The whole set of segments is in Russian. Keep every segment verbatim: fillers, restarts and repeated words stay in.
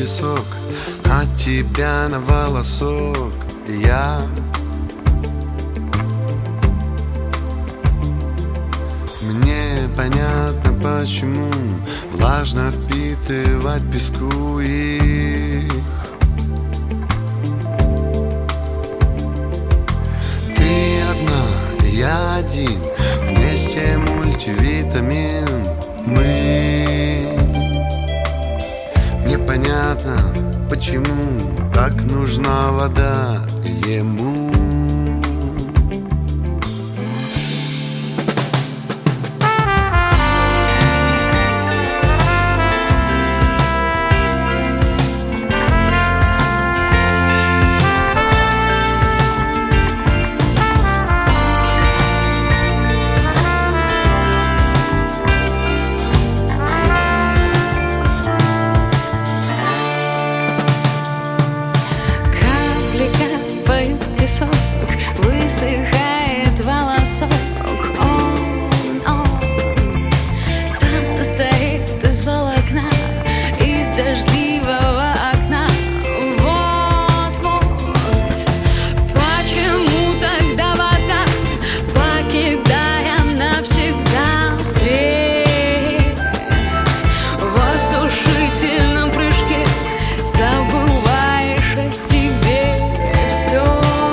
песок, от тебя на волосок я. Мне понятно, почему влажно впитывать песку их. Ты одна, я один, вместе мультивитамин мы. Мне понятно, почему так нужна вода ему. Песок, высыхает волосок. Он, он состоит из волокна, из дождливого окна. Вот, вот. Почему тогда вода, покидая навсегда свет, в осушительном прыжке забываешь о себе все.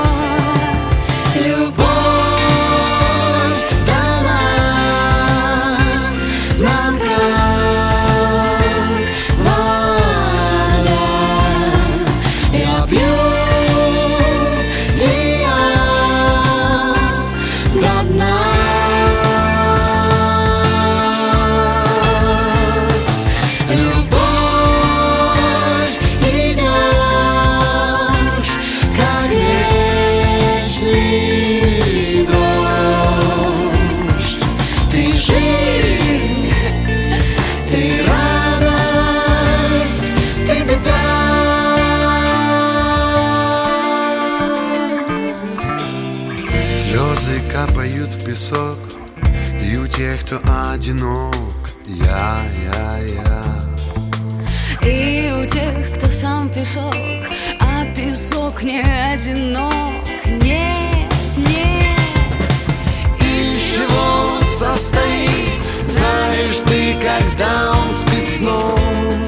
Слезы капают в песок, и у тех, кто одинок, я, я, я. И у тех, кто сам песок, а песок не одинок. Нет, нет. Из чего он состоит, знаешь ты, когда он спит сном?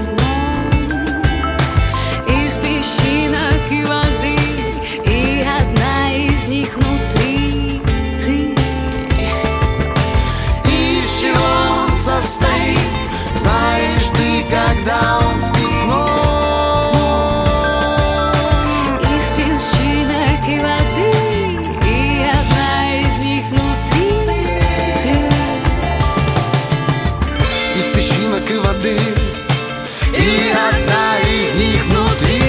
Из песчинок и воды, и одна из них внутри ты. Из чего он состоит, знаешь ты, когда он спит сном? Из песчинок и воды, и одна из них внутри ты. Из песчинок и воды, и одна из них внутри.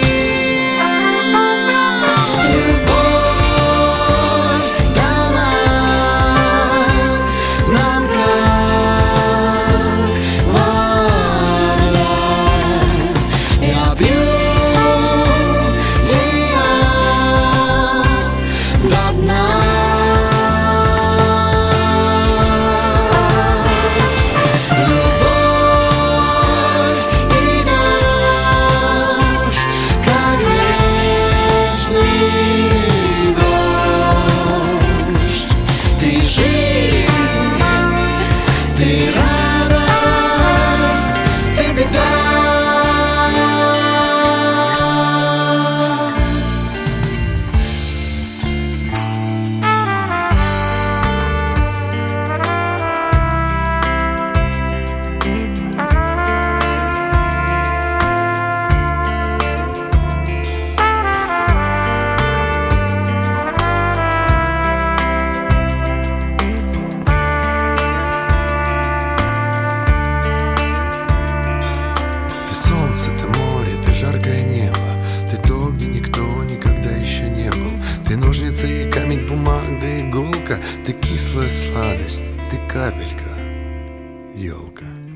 Ножницы, камень, бумага, иголка. Ты кислая сладость, ты капелька, елка.